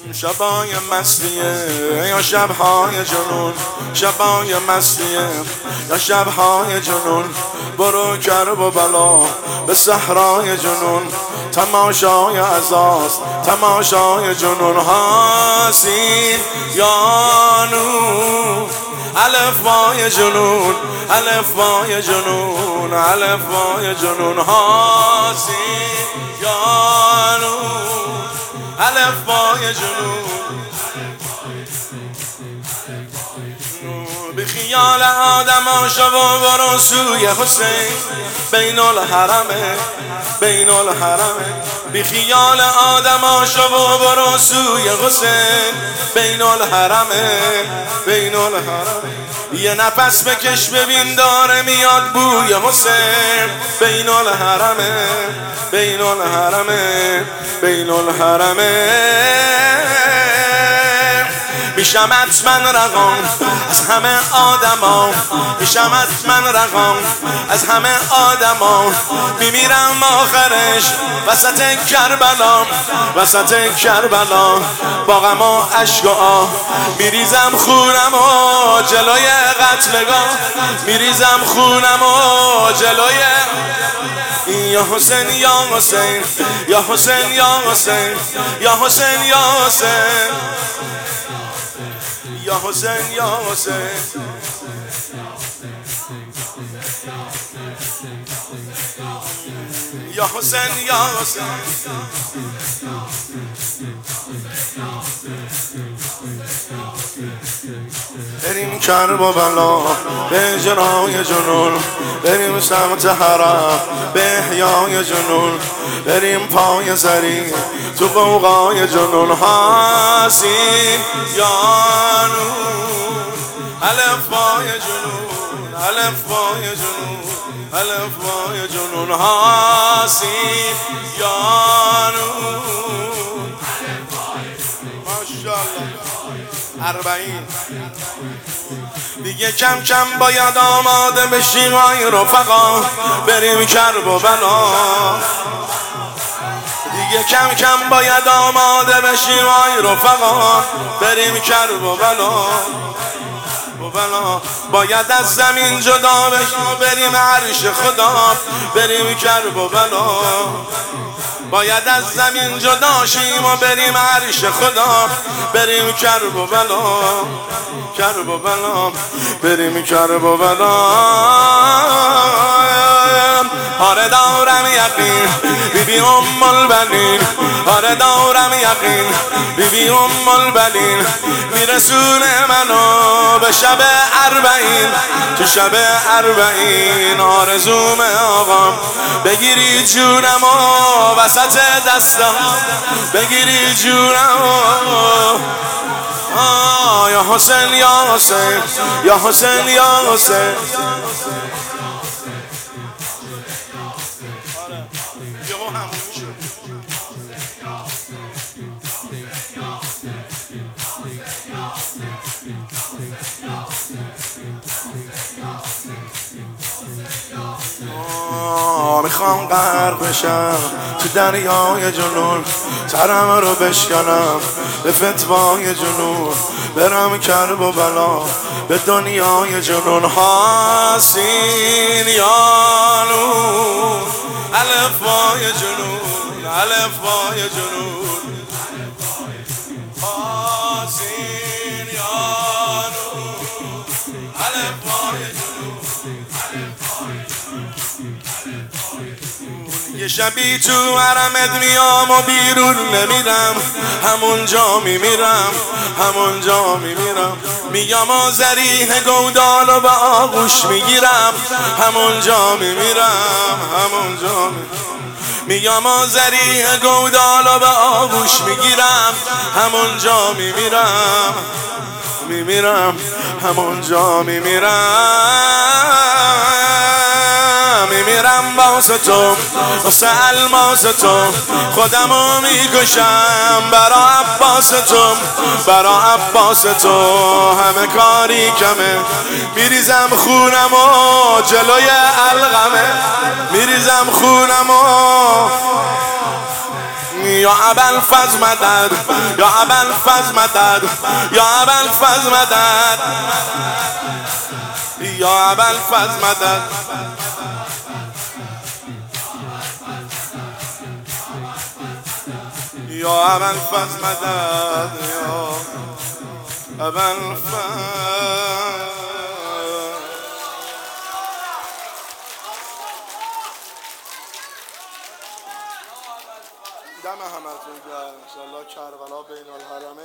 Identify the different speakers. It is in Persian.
Speaker 1: شبای مسیه یا شبهای جنون، شبای مسیه یا شبهای جنون، برو کرب و بلا به صحرای جنون، تماشای عزاست تماشای جنون. حاسین یا نور الفبای جنون، الفبای جنون، الفبای جنون. حاسین یا نور الفبای جنون. به خیال آدم شو و برو سوی حسین، بین الحرمه بین الحرمه. به خیال آدم شو و برو سوی حسین، بین الحرمه بین الحرمه. یه نفس بکش ببین داره میاد بوی حسین، بین الحرمه بین الحرمه بین الحرمه. میشم حتما رقم از همه آدما، میشم حتما رقم از همه آدما. میمیرم آخرش وسط کربلا، وسط کربلا. با غم و اشک و آه میریزم خونم و جلوی قتلگاه، میریزم خونم و جلوی. یا حسین یا حسین یا حسین یا حسین یا حسین یا حسین یا حسین یا حسین. یا حسین یا حسین. بریم کرب و بلا به اجرای جنون، بریم سمت حرم به احیای جنون، بریم پای زری تو قوقای جنون. حاسین یا نور الفبای جنون، الفبای جنون، الفبای جنون. حاسین یا نور ماشاءالله. 40 دیگه کم کم باید آماده بشیم های رفقا، بریم کرب و بلا. دیگه کم کم باید آماده بشیم های رفقا، بریم کرب و بلا. باید از زمین جدا بشیم بریم عرش خدا، بریم کرب و بلا. باید از زمین جدا شیم و بریم عرش خدا، بریم کرب و بلا. کرب و بلا بریم کرب و بلا. آره دارم یقین بیبی ام البنین، آره دارم یقین بیبی ام البنین. میرسونه منو به شب 40، تو شب 40 آرزوم آقام بگیری جونم و وسط دستم، بگیری جونم. یا حسین یا حسین یا حسین یا حسین. میخوام غرق بشم تو دریای جنون، سرم رو بشکنم به فتوای جنون، برم کرب و بلا به دنیای جنون. حاسین یا نور الفبای جنون، الفبای جنون. حاسین یا نور الفبای جنون. یه شبی تو حرمت میام و بیرون نمیرم، همونجا میمیرم، همونجا میمیرم. میام و ذریح گودال و به آغوش میگیرم، همونجا میمیرم، همونجا میام و ذریح گودال و به آغوش میگیرم، همونجا میمیرم، میمیرم، همونجا میمیرم. میمیرم واسه تو واسه الماس تو، خودمو میکشم برا عباس تو، برا عباس تو. همه کاری کمه میریزم خونمو جلوی الغمه، میریزم خونمو یا ابوالفضل مدد، یا ابوالفضل مدد، یا ابوالفضل مدد، یا ابوالفضل مدد. یا ابوالفضل مدد، یا ابوالفضل. دم همتون گرم. انشالله کربلا بین الحرمین.